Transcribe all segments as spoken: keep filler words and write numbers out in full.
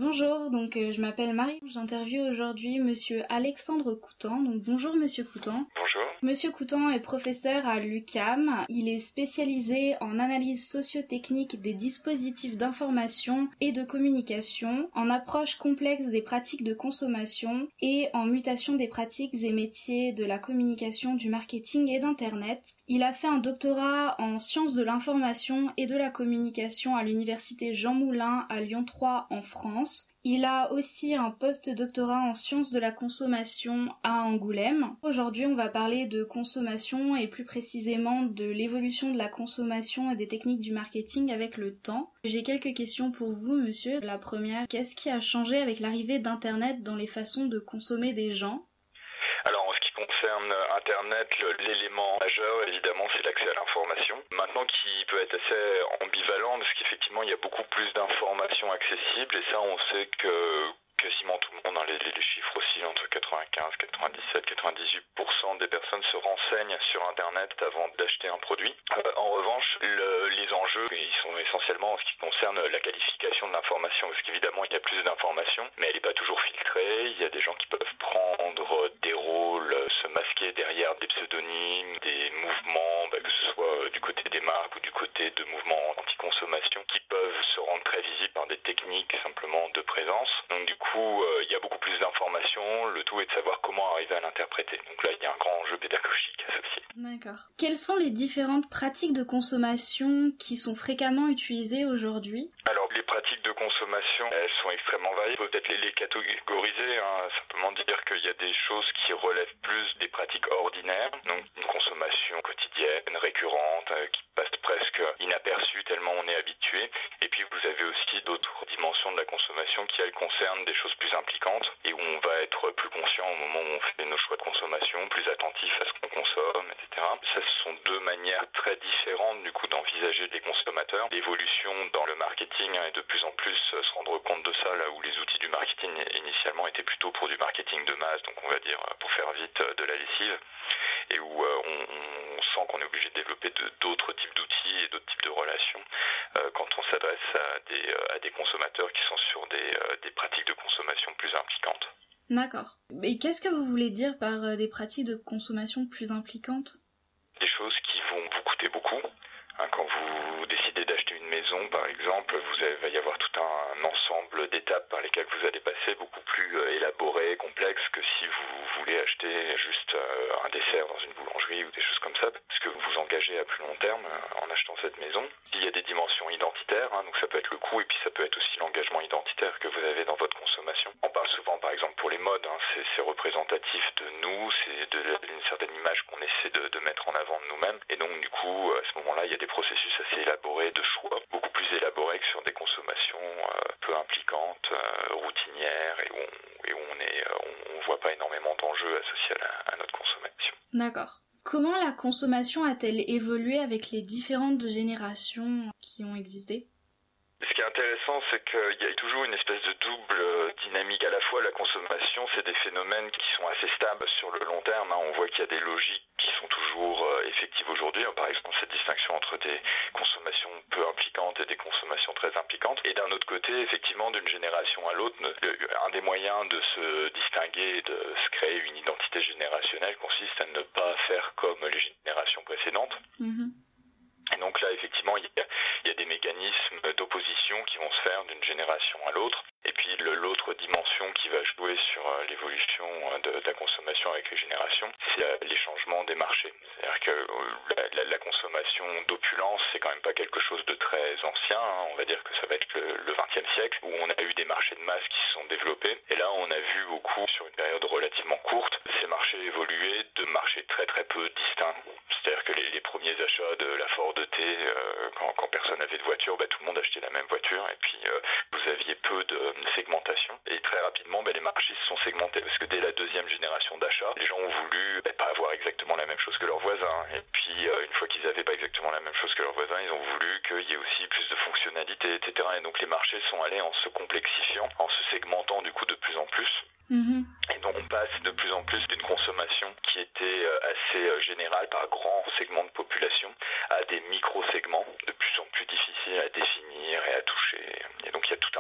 Bonjour, donc euh, je m'appelle Marie, j'interviewe aujourd'hui Monsieur Alexandre Coutan, donc bonjour Monsieur Coutan. Bonjour. Monsieur Coutan est professeur à l'U Q A M, il est spécialisé en analyse socio-technique des dispositifs d'information et de communication, en approche complexe des pratiques de consommation et en mutation des pratiques et métiers de la communication, du marketing et d'Internet. Il a fait un doctorat en sciences de l'information et de la communication à l'université Jean Moulin à Lyon trois en France. Il a aussi un post-doctorat en sciences de la consommation à Angoulême. Aujourd'hui, on va parler de consommation et plus précisément de l'évolution de la consommation et des techniques du marketing avec le temps. J'ai quelques questions pour vous, monsieur. La première, qu'est-ce qui a changé avec l'arrivée d'Internet dans les façons de consommer des gens ? Alors, en ce qui concerne Internet, l'élément majeur, évidemment, c'est l'accès à l'information. Maintenant, qui peut être assez ambivalent, parce qu'effectivement, il y a beaucoup plus d'informations accessibles, et ça, on sait que quasiment tout le monde, hein, les, les chiffres aussi, entre quatre-vingt-quinze, quatre-vingt-dix-sept, quatre-vingt-dix-huit pour cent des personnes se renseignent sur Internet avant d'acheter un produit. Euh, en revanche, le, les enjeux, ils sont essentiellement en ce qui concerne la qualification de l'information, parce qu'évidemment, il y a plus d'informations, mais elle n'est pas toujours filtrée. Il y a des gens qui peuvent prendre des rôles, se masquer derrière des pseudonymes, des mouvements, bah, que ce soit du côté des marques ou du côté de mouvements anti-consommation, qui peuvent se rendre très visibles par des techniques simplement de présence. Donc du coup, euh, il y a beaucoup plus d'informations, le tout est de savoir comment arriver à l'interpréter. Donc là, il y a un grand enjeu pédagogique associé. D'accord. Quelles sont les différentes pratiques de consommation qui sont fréquemment utilisées aujourd'hui ? Alors, les pratiques de consommation, elles sont extrêmement variées. On peut peut-être les, les catégoriser, hein, simplement dire qu'il y a des choses qui relèvent plus des pratiques ordinaires, donc une consommation quotidienne, récurrente, euh, qui passe presque inaperçue tellement on est habitué. Et puis, vous avez aussi d'autres dimensions de la consommation qui, elles, concernent des choses plus impliquantes et où on va être plus conscient au moment où on fait nos choix de consommation, plus attentif à ce qu'on consomme, et cetera. Ça, ce sont deux manières très différentes, du coup, d'envisager les consommateurs. L'évolution dans le marketing hein, est de plus en plus euh, se rendre compte de ça, là où les outils du marketing initialement étaient plutôt pour du marketing de masse, donc on va dire, pour faire vite, euh, de la lessive, et où euh, on, on sent qu'on est obligé de développer de, d'autres types d'outils et d'autres types de relations euh, quand on s'adresse à des, euh, à des consommateurs qui sont sur des, euh, des pratiques de consommation plus impliquantes. D'accord. Et qu'est-ce que vous voulez dire par euh, des pratiques de consommation plus impliquantes ? Des choses qui vont vous coûter beaucoup. Hein, quand vous décidez d'acheter une maison, par exemple, vous avez, va y avoir tout un ensemble d'étapes par lesquelles vous allez passer, beaucoup plus euh, élaborées, complexes que si vous voulez acheter juste euh, un dessert dans une boulangerie ou des choses comme ça, parce que vous vous engagez à plus long terme euh, en achetant cette maison. Il y a des dimensions identitaires, hein, donc ça peut être le coût et puis ça peut être aussi l'engagement identitaire que vous avez dans votre consommation. On parle souvent, par exemple, pour les modes, hein, c'est, c'est représentatif de nous, c'est de, d'une certaine image qu'on essaie de, de mettre en avant de nous-mêmes, et donc du coup, à ce moment-là, il y a des processus assez élaborés de choix, beaucoup plus élaborés que sur des consommations euh, peu impliquantes, euh, routinières, et où on, et où on est, euh, on, on voit pas énormément d'enjeux associés à, la, à notre consommation. D'accord. Comment la consommation a-t-elle évolué avec les différentes générations qui ont existé ? Ce qui est intéressant, c'est qu'il y a toujours une espèce de double dynamique. À la fois, la consommation, c'est des phénomènes qui sont assez stables sur le long terme. On voit qu'il y a des logiques qui sont toujours effectives aujourd'hui. Par exemple, cette distinction entre des consommations peu impliquantes et des consommations très impliquantes. Et d'un autre côté, effectivement, d'une génération à l'autre, un des moyens de se distinguer et de se créer une identité générationnelle consiste à ne pas faire comme les générations précédentes. Mmh. Et donc là, effectivement, il y a, il y a des mécanismes d'opposition qui vont se faire d'une génération à l'autre. Et puis le, l'autre dimension qui va jouer sur euh, l'évolution de, de la consommation avec les générations, c'est euh, les changements des marchés. C'est-à-dire que euh, la, la, la consommation d'opulence, c'est quand même pas quelque chose de très ancien. Hein. On va dire que ça va être le, le vingtième siècle, où on a eu des marchés de masse qui se sont développés. Et là, on a vu beaucoup, sur une période relativement courte, ces marchés évoluer de marchés très très peu distincts. C'est-à-dire que les, les premiers achats de la Ford T, euh, quand, quand personne n'avait de voiture, bah, tout le monde achetait la même voiture, et puis euh, vous aviez peu de segmentation. Et très rapidement, bah, les marchés se sont segmentés, parce que dès la deuxième génération d'achat, les gens ont voulu bah, pas avoir exactement la même chose que leurs voisins. Et puis, euh, une fois qu'ils n'avaient pas exactement la même chose que leurs voisins, ils ont voulu qu'il y ait aussi plus de fonctionnalités, et cetera. Et donc les marchés sont allés en se complexifiant, en se segmentant du coup de plus en plus. Mmh. Et donc on passe de plus en plus d'une consommation qui était assez générale par grands segments de population à des micro-segments de plus en plus difficiles à définir et à toucher. Et donc il y a tout un tas d'outils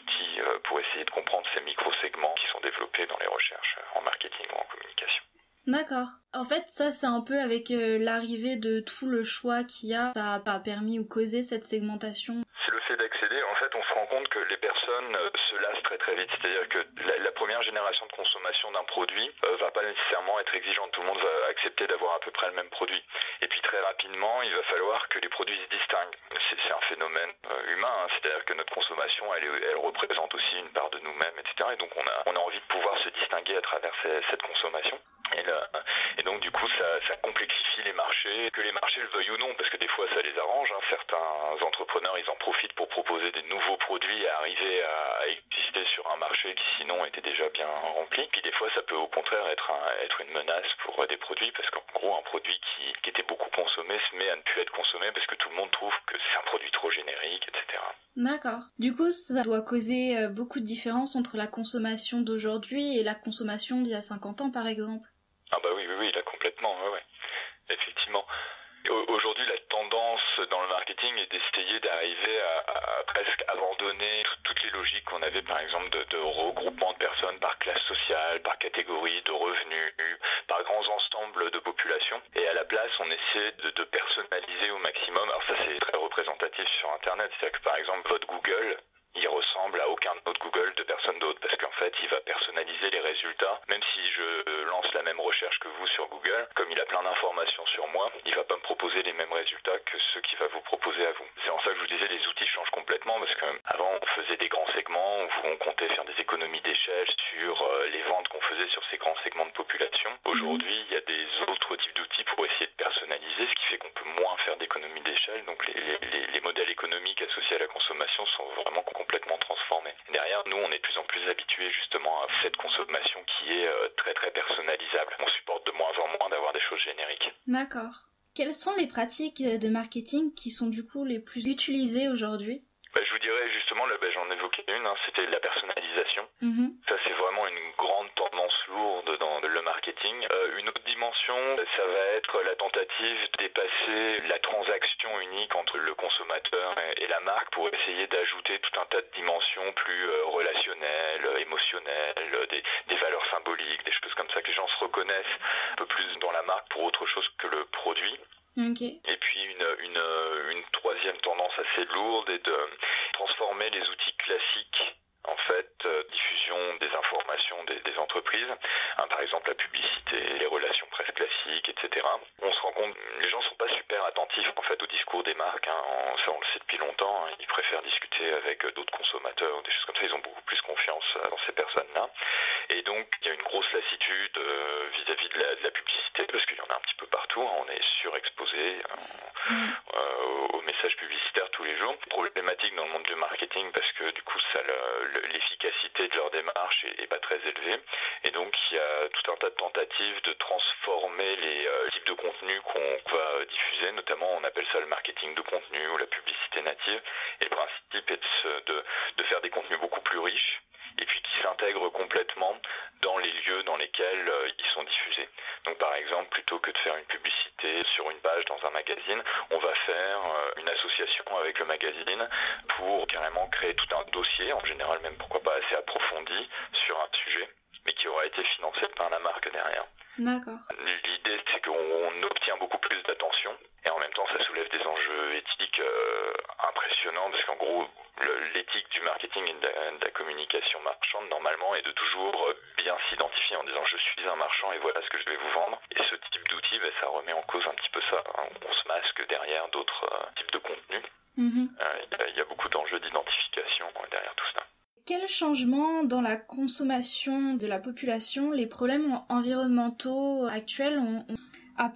outils euh, pour essayer de comprendre ces micro-segments qui sont développés dans les recherches en marketing ou en communication. D'accord. En fait, ça, c'est un peu avec euh, l'arrivée de tout le choix qu'il y a, ça a pas permis ou causé cette segmentation. C'est le fait d'accéder. En fait, on se rend compte que les personnes euh, se lassent très très vite. C'est-à-dire que la, la première génération de consommation d'un produit euh, va pas nécessairement être exigeante. Tout le monde va accepter d'avoir à peu près le même produit. Et puis très rapidement, il va falloir que les produits se distinguent. C'est, c'est un phénomène euh, humain. Hein. C'est-à-dire que notre consommation, elle, elle représente aussi une part de nous-mêmes, et cetera. Et donc on a, on a envie de pouvoir se distinguer à travers ces, cette consommation. Et, là, et donc du coup ça, ça complexifie les marchés, que les marchés le veuillent ou non, parce que des fois ça les arrange, hein. Certains entrepreneurs ils en profitent pour proposer des nouveaux produits et arriver à exister sur un marché qui sinon était déjà bien rempli. Puis des fois ça peut au contraire être, un, être une menace pour des produits, parce qu'en gros un produit qui, qui était beaucoup consommé se met à ne plus être consommé parce que tout le monde trouve que c'est un produit trop générique, et cetera. D'accord. Du coup, ça doit causer beaucoup de différences entre la consommation d'aujourd'hui et la consommation d'il y a cinquante ans par exemple. Ah bah oui, oui, oui, là complètement, ouais, ouais. Effectivement. Aujourd'hui, la tendance dans le marketing est d'essayer d'arriver à, à presque abandonner toutes les logiques qu'on avait, par exemple, de, de regroupement de personnes par classe sociale, par catégorie, de revenus, par grands ensembles de population. Et à la place, on essaie de, de personnaliser au maximum. Alors ça, c'est très représentatif sur Internet. C'est-à-dire que, par exemple, votre Google, il ressemble à aucun autre Google de personne d'autre, parce qu'en fait, il va personnaliser les résultats. Même si je lance la même recherche que vous sur Google, comme il a plein d'informations sur moi, il va pas me proposer les mêmes résultats que ceux qu'il va vous proposer à vous. C'est en ça que je vous disais, les outils changent complètement, parce qu'avant, on faisait des grands segments, on comptait faire des économies d'échelle sur les ventes qu'on faisait sur ces grands segments de population. Aujourd'hui, il y a des autres types d'outils pour essayer de personnaliser, ce qui fait qu'on peut moins faire d'économies d'échelle. Donc les, les, les modèles économiques associés à la consommation sont vraiment complètement transformés. Derrière, nous, on est de plus en plus habitués justement à cette consommation qui est euh, très très personnalisable. On supporte de moins en moins d'avoir des choses génériques. D'accord. Quelles sont les pratiques de marketing qui sont du coup les plus utilisées aujourd'hui ? Bah, je vous dirais justement, là, bah, j'en évoquais une, hein, c'était la personnalisation. Mm-hmm. Ça, c'est vraiment une grande tendance lourde dans le marketing. Euh, une autre dimension, ça va être la tentative de dépasser la transaction unique entre le consommateur et la marque pour essayer d'ajouter tout un tas de dimensions plus euh, relationnelles, émotionnelles, des, des valeurs symboliques, des choses comme ça, que les gens se reconnaissent un peu plus dans la marque pour autre chose que le produit. Okay. Et puis une, une, une troisième tendance assez lourde est de transformer les outils classiques en fait, euh, diffusion des informations des, des entreprises, hein, par exemple la publicité, les relations presse classiques, et cetera. On se rend compte, les gens sont pas super attentifs en fait au discours des marques, hein, on, ça on le sait depuis longtemps, hein, ils préfèrent discuter avec euh, d'autres consommateurs, des choses comme ça, ils ont beaucoup plus confiance euh, dans ces personnes-là. Et donc il y a une grosse lassitude euh, vis-à-vis de la, de la publicité, parce qu'il y en a un petit peu partout, hein, on est surexposé euh, mmh. euh, aux messages publicitaires tous les jours. Problématique dans le monde du marketing parce que du coup ça le, l'efficacité de leur démarche est, est pas très élevée, et donc il y a tout un tas de tentatives de transformer les euh, types de contenus qu'on va diffuser, notamment on appelle ça le marketing de contenu ou la publicité native, et le principe est de, se, de, de faire des contenus beaucoup plus riches et puis qui s'intègrent complètement dans les lieux dans lesquels euh, ils sont diffusés. Donc par exemple, plutôt que de faire une publicité sur une page dans un magazine, on va faire euh, une association avec le magazine pour carrément créer tout un dossier, en général même pourquoi pas assez approfondi, sur un sujet, mais qui aura été financé par la marque derrière. D'accord. L'idée, c'est qu'on obtient beaucoup plus d'attention, et en même temps, ça soulève des enjeux éthiques euh, impressionnants, parce qu'en gros, le, l'éthique du marketing et de la, de la communication marchande, normalement, est de toujours bien s'identifier en disant « je suis un marchand et voilà ce que je vais vous vendre ». Et ce type d'outil, ben, ça remet en cause un petit peu ça. Hein. On se masque derrière d'autres euh, types de contenus. Mm-hmm. Euh, il y a beaucoup d'enjeux d'identification derrière tout ça. Quel changement dans la consommation de la population les problèmes environnementaux actuels ont, ont apporté ?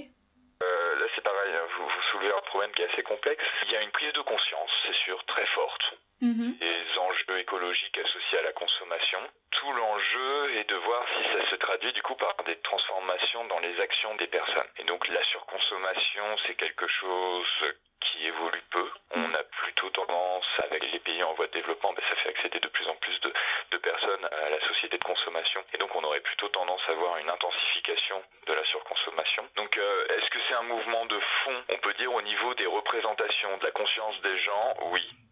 euh, Là c'est pareil, vous, vous soulevez un problème qui est assez complexe. Il y a une prise de conscience, c'est sûr, très forte. Mm-hmm. Des enjeux écologiques associés à la consommation. Tout l'enjeu est de voir si ça se traduit du coup par des transformations dans les actions des personnes. Et donc la surconsommation, c'est quelque chose qui évolue peu. On a plutôt tendance, avec les pays en voie de développement, ben ça fait accéder de plus en plus de, de personnes à la société de consommation. Et donc on aurait plutôt tendance à avoir une intensification de la surconsommation. Donc euh, est-ce que c'est un mouvement de fond ? On peut dire au niveau des représentations, de la conscience des gens, oui.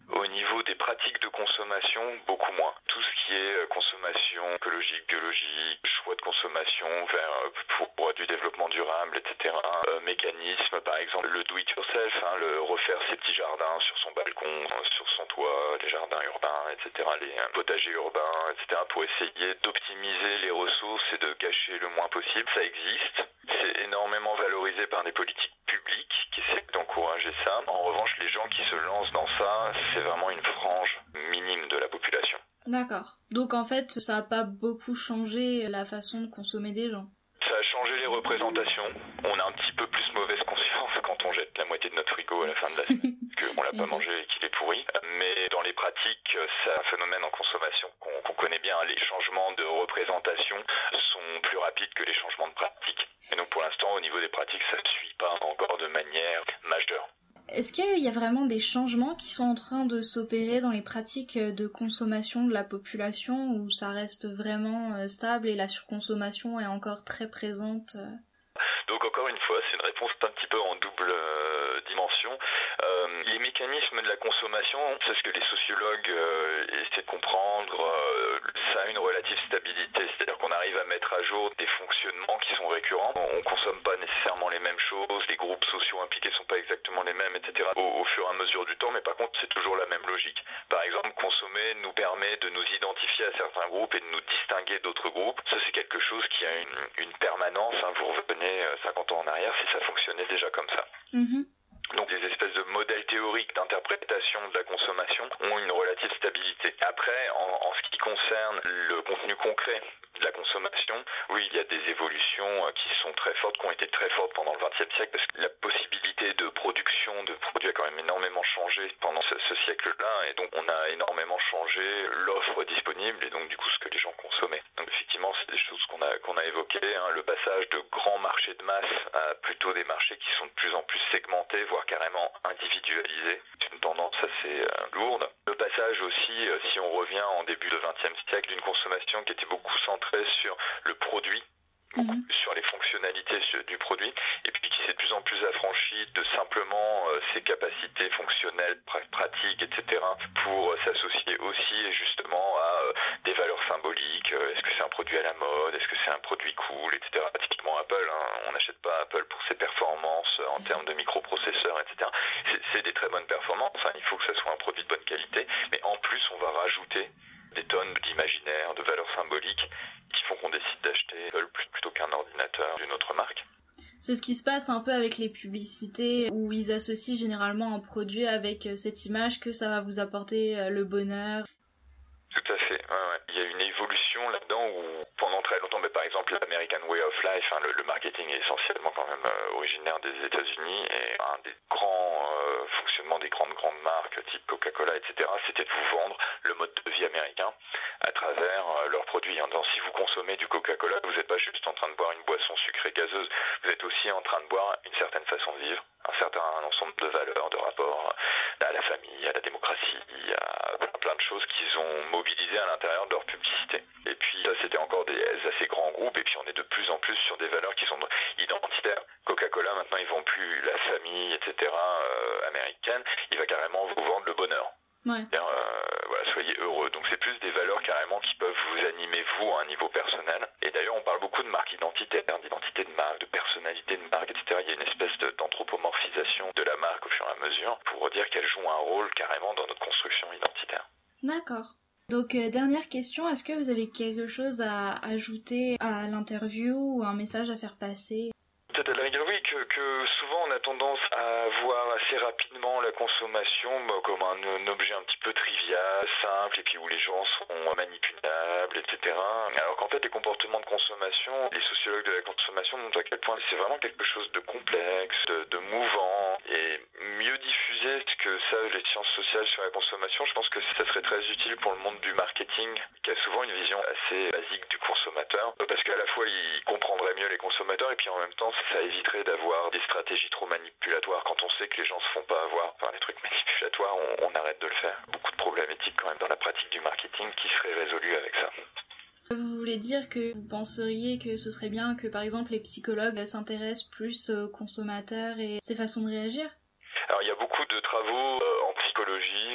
Au niveau des pratiques de consommation, beaucoup moins. Tout ce qui est consommation écologique, biologique, choix de consommation vers pour, pour du développement durable, et cetera. Euh, mécanisme, par exemple, le do-it-yourself, hein, le refaire ses petits jardins sur son balcon, sur son toit, les jardins urbains, et cetera. Les potagers urbains, et cetera. Pour essayer d'optimiser les ressources et de gâcher le moins possible. Ça existe. C'est énormément valorisé par des politiques publiques qui essaient d'encourager ça. En revanche, les gens qui se lancent dans ça, c'est vraiment une frange minime de la population. D'accord. Donc en fait, ça n'a pas beaucoup changé la façon de consommer des gens. Ça a changé les représentations. On a un petit peu plus mauvaise conscience quand on jette la moitié de notre frigo à la fin de la semaine, parce qu'on l'a pas mangé et qu'il est pourri. Mais dans les pratiques, c'est un phénomène en consommation qu'on, qu'on connaît bien. Les changements de représentation sont plus rapides que les changements de pratiques. Et donc pour l'instant, au niveau des pratiques, ça ne suit pas encore de manière majeure. Est-ce qu'il y a vraiment des changements qui sont en train de s'opérer dans les pratiques de consommation de la population où ça reste vraiment stable et la surconsommation est encore très présente? Donc encore une fois, c'est une réponse un petit peu en double euh, dimension. Euh, les mécanismes de la consommation, c'est ce que les sociologues euh, essaient de comprendre, euh, ça a une relative stabilité, c'est-à-dire qu'on arrive à mettre à jour des fonctionnements qui sont récurrents. On ne consomme pas nécessairement les mêmes choses, les groupes sociaux impliqués ne sont pas exactement les mêmes, et cetera. Au, au fur et à mesure du temps, mais par contre c'est toujours la même logique. Par exemple, consommer nous permet de nous identifier à certains groupes et de nous distinguer d'autres groupes. Ça c'est quelque chose qui a une, une permanence, hein. Vous revenez cinquante ans en arrière si ça fonctionnait déjà comme ça. Mmh. Donc des espèces de modèles théoriques d'interprétation de la consommation ont une relative stabilité. Après, en, en ce qui concerne le contenu concret de la consommation, oui, il y a des évolutions qui sont très fortes, qui ont été très fortes pendant le vingtième siècle, parce que la possibilité de production de produits a quand même énormément changé pendant ce, ce siècle-là, et donc on a énormément changé l'offre disponible, et donc du coup ce que les gens consommaient. Donc effectivement, c'est des choses qu'on a, qu'on a évoquées, hein, le passage de grands marchés de masse à plutôt des marchés qui sont de plus en plus segmentés, voire carrément individualisés. C'est une tendance assez euh, lourde. Le passage aussi, euh, si on revient en début du vingtième siècle, d'une consommation qui était beaucoup centrée sur le produit, beaucoup Mmh. sur les fonctionnalités du produit, et puis qui s'est de plus en plus affranchi de simplement euh, ses capacités fonctionnelles, pr- pratiques, et cetera, pour euh, s'associer aussi justement à euh, des valeurs symboliques. Euh, est-ce que c'est un produit à la mode? Est-ce que c'est un produit cool, et cetera. Typiquement Apple, hein, on n'achète pas Apple pour ses performances en termes de microprocesseurs, et cetera. C'est, c'est des très bonnes performances, hein, il faut que ça soit un produit de bonne qualité, mais en plus on va rajouter des tonnes d'imaginaire, de valeurs symboliques qui font qu'on décide d'acheter Apple plutôt qu'un ordinateur d'une autre marque. C'est ce qui se passe un peu avec les publicités où ils associent généralement un produit avec cette image que ça va vous apporter le bonheur. Tout à fait, ouais, ouais. Il y a une évolution là-dedans où pendant très longtemps, mais par exemple l'American Way of Life, hein, le, le marketing est essentiellement quand même euh, originaire des États-Unis, et un des grands euh, fonctionnements des grandes grandes marques type Coca-Cola, et cetera, c'était de vous vendre le mode de vie américain à travers euh, leurs produits. En disant, si vous consommez du Coca-Cola, vous n'êtes pas juste en train de boire une boisson sucrée gazeuse, vous êtes aussi en train de boire une certaine façon de vivre, un certain ensemble de valeurs, de rapports à la famille, à la démocratie, à plein de choses qu'ils ont mobilisées à l'intérieur de leur publicité. Et puis ça, c'était encore des assez grands groupes, et puis on est de plus en plus sur des valeurs qui sont identitaires. Coca-Cola, maintenant, ils vendent plus la famille, et cetera, euh, américaine, il va carrément vous vendre le bonheur. Ouais. Euh, voilà, soyez heureux. Donc c'est plus des valeurs carrément qui peuvent vous animer vous à un niveau personnel. Et d'ailleurs on parle beaucoup de marque identitaire, d'identité de marque, de personnalité de marque, et cetera. Il y a une espèce de, d'anthropomorphisation de la marque au fur et à mesure pour dire qu'elle joue un rôle carrément dans notre construction identitaire. D'accord. Donc euh, dernière question, est-ce que vous avez quelque chose à ajouter à l'interview ou un message à faire passer? Peut-être à la rigueur, oui, que, que souvent on a tendance à voir assez rapidement la consommation comme un, un objet un petit peu trivial, simple, et puis où les gens sont manipulables, et cetera. Alors qu'en fait, les comportements de consommation, les sociologues de la consommation montrent à quel point c'est vraiment quelque chose de complexe, de, de mouvant, et mieux diffuser ce que savent les sciences sociales sur la consommation, je pense que ça serait très utile pour le monde du marketing, qui a souvent une vision assez basique du consommateur, parce qu'à la fois il comprendrait mieux les consommateurs, et puis en même temps ça éviterait d'avoir des stratégies trop manipulatoires. Quand on sait que les gens se font pas avoir par les trucs manipulatoires, on, on arrête de le faire. Beaucoup de problèmes éthiques quand même dans la pratique du marketing qui seraient résolus avec ça. Vous voulez dire que vous penseriez que ce serait bien que par exemple les psychologues s'intéressent plus aux consommateurs et ses façons de réagir? Alors il y a beaucoup de travaux euh, en psychologie, en sociologie,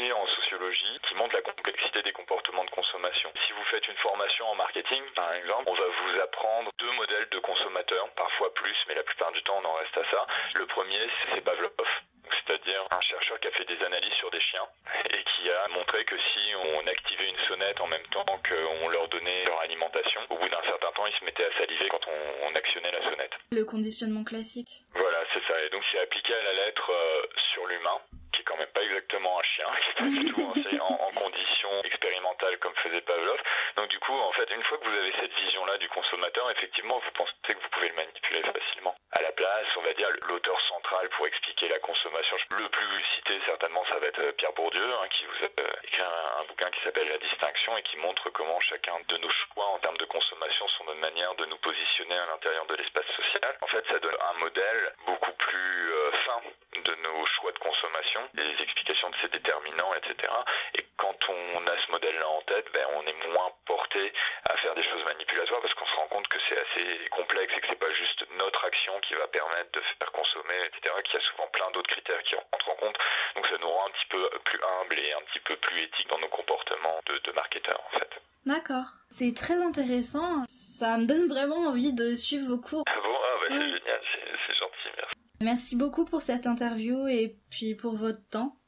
sociologie qui montre la complexité des comportements de consommation. Si vous faites une formation en marketing, par exemple, on va vous apprendre deux modèles de consommateurs, parfois plus, mais la plupart du temps on en reste à ça. Le premier, c'est Pavlov, c'est-à-dire un chercheur qui a fait des analyses sur des chiens et qui a montré que si on activait une sonnette en même temps qu'on leur donnait leur alimentation, au bout d'un certain temps, ils se mettaient à saliver quand on, on actionnait la sonnette. Le conditionnement classique. Voilà, c'est ça. Et donc c'est appliqué à la lettre euh, sur l'humain, qui est quand même pas exactement un chien, qui est pas du tout en, en, en conditions expérimentales comme faisait Pavlov. Donc du coup, en fait, une fois que vous avez cette vision-là du consommateur, effectivement, vous pensez que vous pouvez le manipuler facilement. À la place, on va dire, l'auteur central pour expliquer la consommation, le plus cité certainement, ça va être Pierre Bourdieu, hein, qui vous a euh, écrit un, un bouquin qui s'appelle La Distinction et qui montre comment chacun de nos choix en termes de consommation sont notre manière de nous positionner à l'intérieur de l'espace social. En fait, ça donne un modèle beaucoup plus euh, fin de nos choix de consommation, des explications de ces déterminants, et cetera. Et quand on a ce modèle-là en tête, ben, on est moins porté à faire des choses manipulatoires parce qu'on se rend compte que c'est assez complexe et que c'est pas juste notre action qui va permettre de faire consommer, et cetera, qu'il y a souvent plein d'autres critères qui rentrent en compte. Donc ça nous rend un petit peu plus humbles et un petit peu plus éthiques dans nos comportements de, de marketeurs, en fait. D'accord. C'est très intéressant. Ça me donne vraiment envie de suivre vos cours. Ah bon? Ah bah c'est ouais. génial, c'est, c'est gentil, merci. Merci beaucoup pour cette interview et puis pour votre temps.